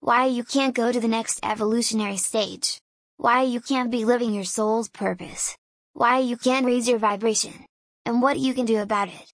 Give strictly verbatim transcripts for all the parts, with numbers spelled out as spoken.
why you can't go to the next evolutionary stage, why you can't be living your soul's purpose, why you can't raise your vibration, and what you can do about it.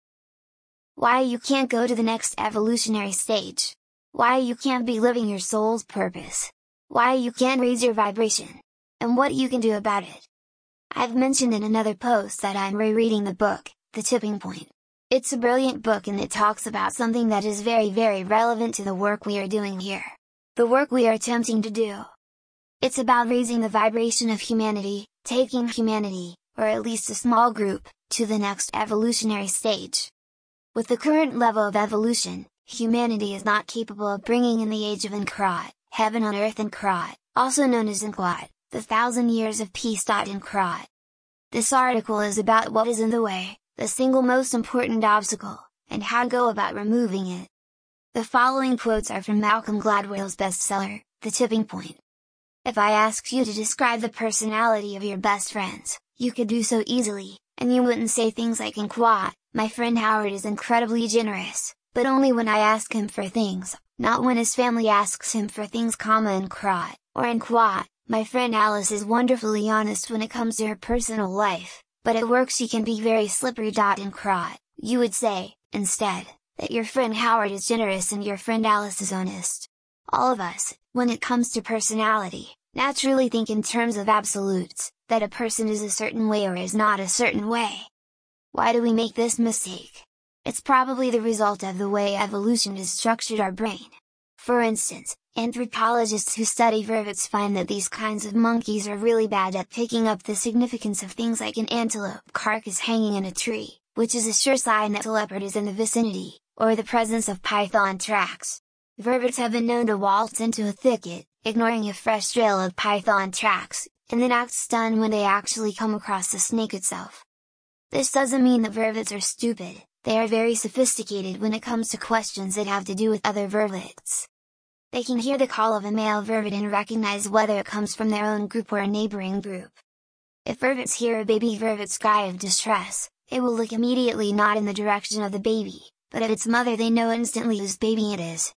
Why you can't go to the next evolutionary stage, why you can't be living your soul's purpose, why you can't raise your vibration, and what you can do about it. I've mentioned in another post that I'm rereading the book, The Tipping Point. It's a brilliant book and it talks about something that is very very relevant to the work we are doing here. The work we are attempting to do. It's about raising the vibration of humanity, taking humanity, or at least a small group, to the next evolutionary stage. With the current level of evolution, humanity is not capable of bringing in the age of Ankrat, heaven on earth Ankrat, also known as Anklat, the thousand years of peace. Ankrat. This article is about what is in the way, the single most important obstacle, and how to go about removing it. The following quotes are from Malcolm Gladwell's bestseller, The Tipping Point. If I asked you to describe the personality of your best friends, you could do so easily, and you wouldn't say things like Ankrat, my friend Howard is incredibly generous, but only when I ask him for things, not when his family asks him for things, Ankrat, or Ankrat, my friend Alice is wonderfully honest when it comes to her personal life, but at work she can be very slippery. Ankrat, you would say, instead, that your friend Howard is generous and your friend Alice is honest. All of us, when it comes to personality, naturally think in terms of absolutes, that a person is a certain way or is not a certain way. Why do we make this mistake? It's probably the result of the way evolution has structured our brain. For instance, anthropologists who study vervets find that these kinds of monkeys are really bad at picking up the significance of things like an antelope carcass hanging in a tree, which is a sure sign that a leopard is in the vicinity, or the presence of python tracks. Vervets have been known to waltz into a thicket, ignoring a fresh trail of python tracks, and then act stunned when they actually come across the snake itself. This doesn't mean that vervets are stupid, they are very sophisticated when it comes to questions that have to do with other vervets. They can hear the call of a male vervet and recognize whether it comes from their own group or a neighboring group. If vervets hear a baby vervet's cry of distress, they will look immediately not in the direction of the baby, but at its mother. They know instantly whose baby it is.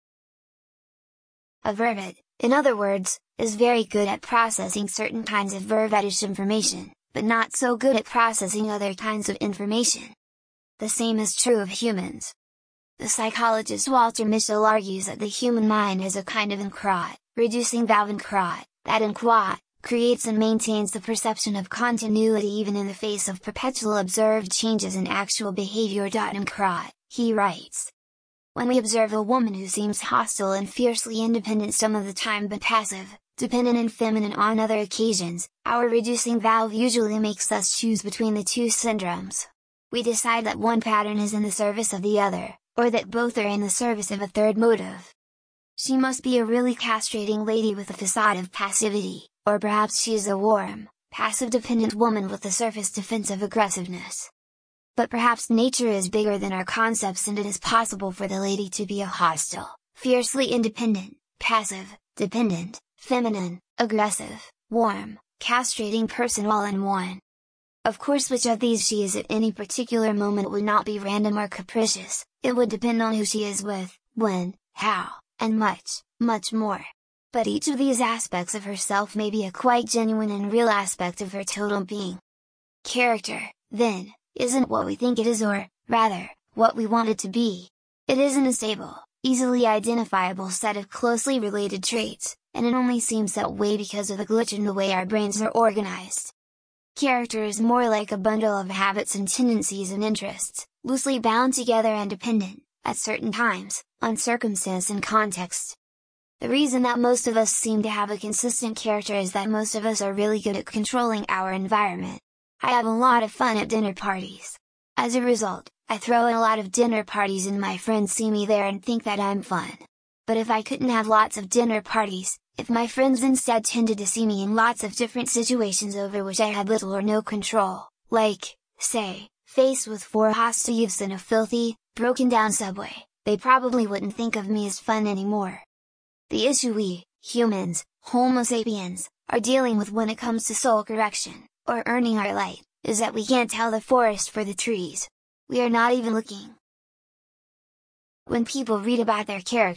A vervet, in other words, is very good at processing certain kinds of vervetish information, but not so good at processing other kinds of information. The same is true of humans. The psychologist Walter Mischel argues that the human mind has a kind of Ankrat, reducing valve Ankrat, that Ankrat creates and maintains the perception of continuity even in the face of perpetual observed changes in actual behavior. Ankrat, he writes. When we observe a woman who seems hostile and fiercely independent some of the time but passive, dependent and feminine on other occasions, our reducing valve usually makes us choose between the two syndromes. We decide that one pattern is in the service of the other, or that both are in the service of a third motive. She must be a really castrating lady with a facade of passivity, or perhaps she is a warm, passive-dependent woman with a surface defensive aggressiveness. But perhaps nature is bigger than our concepts and it is possible for the lady to be a hostile, fiercely independent, passive, dependent, feminine, aggressive, warm, castrating person all in one. Of course, which of these she is at any particular moment would not be random or capricious, it would depend on who she is with, when, how, and much, much more. But each of these aspects of herself may be a quite genuine and real aspect of her total being. Character, then, isn't what we think it is or, rather, what we want it to be. It isn't a stable, easily identifiable set of closely related traits, and it only seems that way because of the glitch in the way our brains are organized. Character is more like a bundle of habits and tendencies and interests, loosely bound together and dependent, at certain times, on circumstance and context. The reason that most of us seem to have a consistent character is that most of us are really good at controlling our environment. I have a lot of fun at dinner parties. As a result, I throw a lot of dinner parties and my friends see me there and think that I'm fun. But if I couldn't have lots of dinner parties, if my friends instead tended to see me in lots of different situations over which I had little or no control, like, say, faced with four hostile youths in a filthy, broken down subway, they probably wouldn't think of me as fun anymore. The issue we, humans, Homo sapiens, are dealing with when it comes to soul correction, or earning our light, is that we can't tell the forest for the trees. We are not even looking. When people read about their character,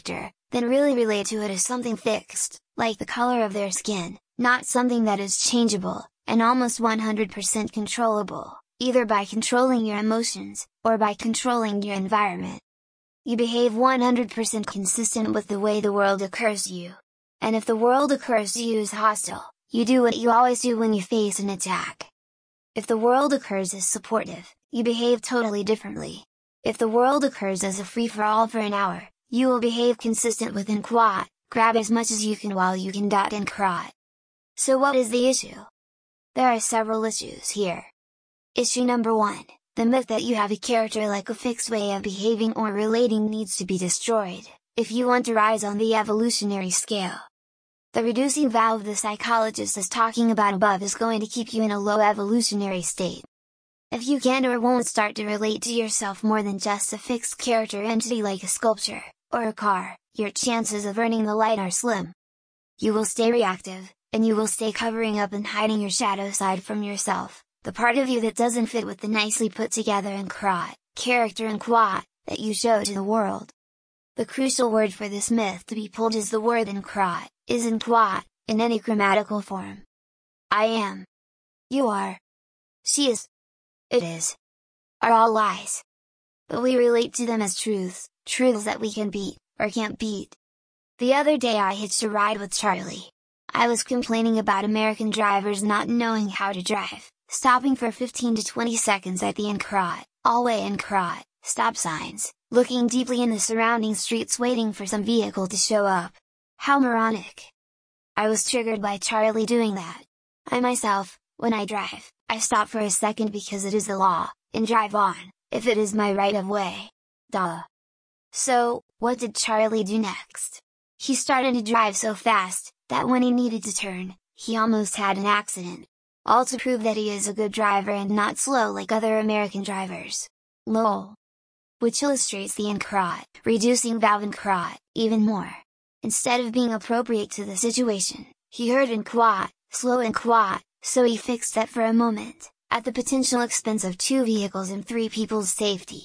then really relate to it as something fixed, like the color of their skin, not something that is changeable, and almost one hundred percent controllable, either by controlling your emotions, or by controlling your environment. You behave one hundred percent consistent with the way the world occurs to you. And if the world occurs to you as hostile, you do what you always do when you face an attack. If the world occurs as supportive, you behave totally differently. If the world occurs as a free-for-all for an hour, you will behave consistent with and quat, grab as much as you can while you can dot and crot. So what is the issue? There are several issues here. Issue number one, the myth that you have a character like a fixed way of behaving or relating needs to be destroyed, if you want to rise on the evolutionary scale. The reducing valve the psychologist is talking about above is going to keep you in a low evolutionary state. If you can't or won't start to relate to yourself more than just a fixed character entity like a sculpture, or a car, your chances of earning the light are slim. You will stay reactive, and you will stay covering up and hiding your shadow side from yourself, the part of you that doesn't fit with the nicely put together and crot, character and quat, that you show to the world. The crucial word for this myth to be pulled is the word in crot, is in quat, in any grammatical form. I am. You are. She is. It is. Are all lies. But we relate to them as truths, truths that we can beat, or can't beat. The other day I hitched a ride with Charlie. I was complaining about American drivers not knowing how to drive, stopping for fifteen to twenty seconds at the in crot, all-way in crot, stop signs, looking deeply in the surrounding streets waiting for some vehicle to show up. How moronic! I was triggered by Charlie doing that. I myself, when I drive, I stop for a second because it is the law, and drive on, if it is my right of way. Duh. So, what did Charlie do next? He started to drive so fast, that when he needed to turn, he almost had an accident. All to prove that he is a good driver and not slow like other American drivers. Lol. Which illustrates the in crot, reducing valve in crot, even more. Instead of being appropriate to the situation, he heard in quat, slow in quat, so he fixed that for a moment, at the potential expense of two vehicles and three people's safety.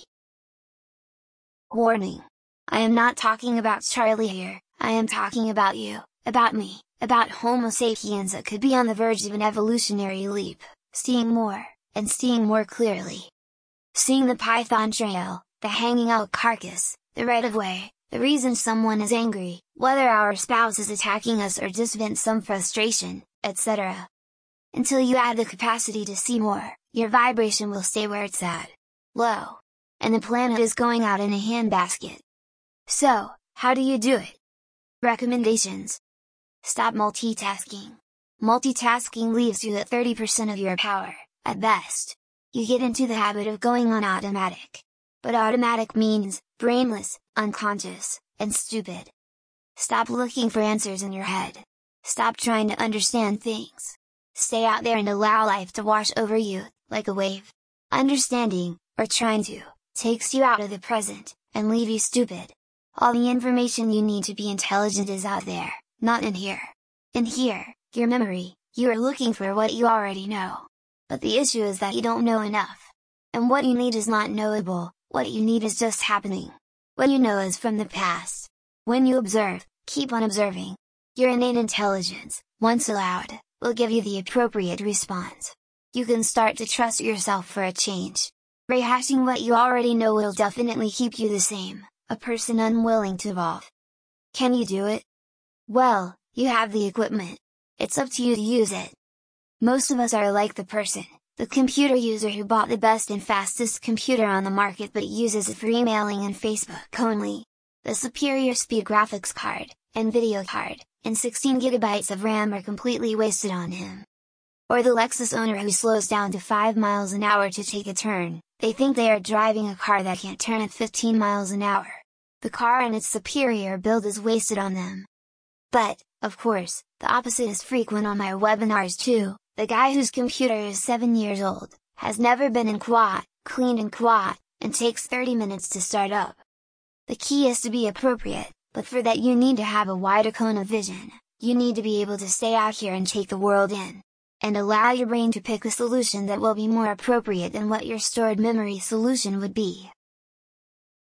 Warning! I am not talking about Charlie here, I am talking about you, about me, about Homo sapiens that could be on the verge of an evolutionary leap, seeing more, and seeing more clearly. Seeing the Python trail, the hanging out carcass, the right of way, the reason someone is angry, whether our spouse is attacking us or just vent some frustration, et cetera. Until you add the capacity to see more, your vibration will stay where it's at. Low. And the planet is going out in a handbasket. So, how do you do it? Recommendations. Stop multitasking. Multitasking leaves you at thirty percent of your power, at best. You get into the habit of going on automatic. But automatic means, brainless, unconscious, and stupid. Stop looking for answers in your head. Stop trying to understand things. Stay out there and allow life to wash over you, like a wave. Understanding, or trying to, takes you out of the present, and leave you stupid. All the information you need to be intelligent is out there, not in here. In here, your memory, you are looking for what you already know. But the issue is that you don't know enough. And what you need is not knowable, what you need is just happening. What you know is from the past. When you observe, keep on observing. Your innate intelligence, once allowed, will give you the appropriate response. You can start to trust yourself for a change. Rehashing what you already know will definitely keep you the same, a person unwilling to evolve. Can you do it? Well, you have the equipment. It's up to you to use it. Most of us are like the person, the computer user who bought the best and fastest computer on the market but uses it for emailing and Facebook only. The superior speed graphics card, and video card, and sixteen gigabytes of RAM are completely wasted on him. Or the Lexus owner who slows down to five miles an hour to take a turn, they think they are driving a car that can't turn at fifteen miles an hour. The car and its superior build is wasted on them. But, of course, the opposite is frequent on my webinars too. The guy whose computer is seven years old, has never been in quat, cleaned in quat, and takes thirty minutes to start up. The key is to be appropriate, but for that you need to have a wider cone of vision, you need to be able to stay out here and take the world in. And allow your brain to pick a solution that will be more appropriate than what your stored memory solution would be.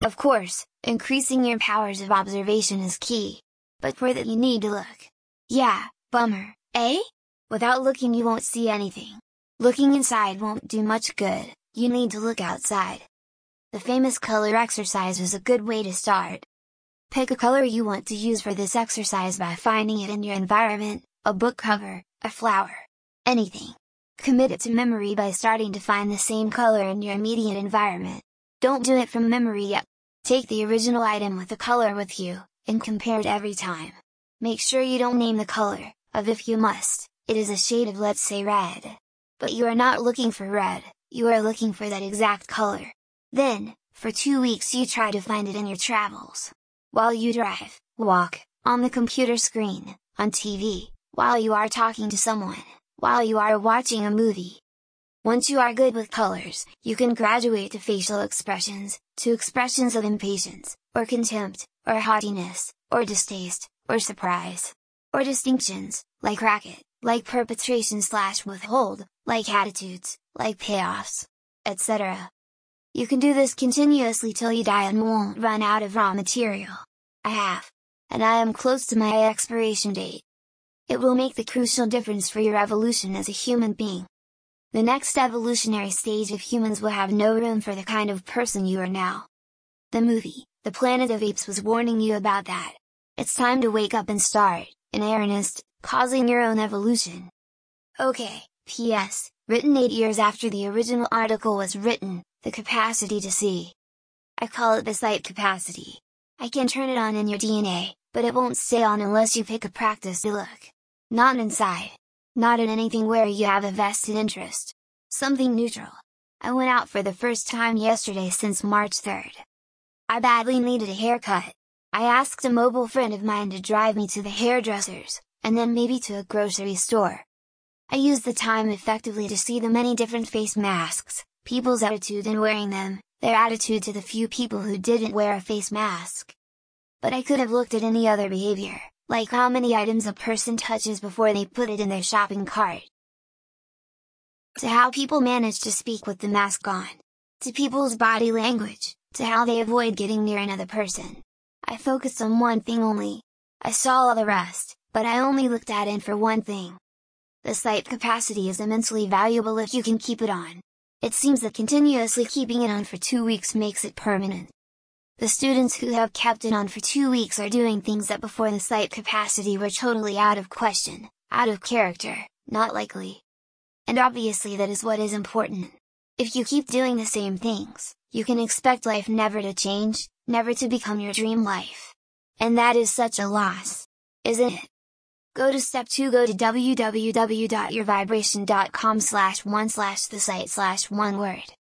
Of course, increasing your powers of observation is key. But for that you need to look. Yeah, bummer, eh? Without looking you won't see anything. Looking inside won't do much good, you need to look outside. The famous color exercise is a good way to start. Pick a color you want to use for this exercise by finding it in your environment, a book cover, a flower, anything. Commit it to memory by starting to find the same color in your immediate environment. Don't do it from memory yet. Take the original item with the color with you, and compare it every time. Make sure you don't name the color, of if you must, it is a shade of let's say red. But you are not looking for red, you are looking for that exact color. Then, for two weeks you try to find it in your travels. While you drive, walk, on the computer screen, on T V, while you are talking to someone, while you are watching a movie. Once you are good with colors, you can graduate to facial expressions, to expressions of impatience, or contempt, or haughtiness, or distaste, or surprise. Or distinctions, like racket, like perpetration slash withhold, like attitudes, like payoffs, et cetera. You can do this continuously till you die and won't run out of raw material. I have. And I am close to my expiration date. It will make the crucial difference for your evolution as a human being. The next evolutionary stage of humans will have no room for the kind of person you are now. The movie, The Planet of Apes was warning you about that. It's time to wake up and start, in earnest, causing your own evolution. Okay, P S, written eight years after the original article was written, the capacity to see. I call it the sight capacity. I can turn it on in your D N A, but it won't stay on unless you pick a practice to look. Not inside. Not in anything where you have a vested interest. Something neutral. I went out for the first time yesterday since March third. I badly needed a haircut. I asked a mobile friend of mine to drive me to the hairdresser's, and then maybe to a grocery store. I used the time effectively to see the many different face masks, people's attitude in wearing them, their attitude to the few people who didn't wear a face mask. But I could have looked at any other behavior, like how many items a person touches before they put it in their shopping cart. To how people manage to speak with the mask on. To people's body language, to how they avoid getting near another person. I focused on one thing only. I saw all the rest, but I only looked at it for one thing. The sight capacity is immensely valuable if you can keep it on. It seems that continuously keeping it on for two weeks makes it permanent. The students who have kept it on for two weeks are doing things that before the sight capacity were totally out of question, out of character, not likely. And obviously that is what is important. If you keep doing the same things, you can expect life never to change, never to become your dream life. And that is such a loss, isn't it? Go to step two, go to w w w dot your vibration dot com slash one slash the site slash one word.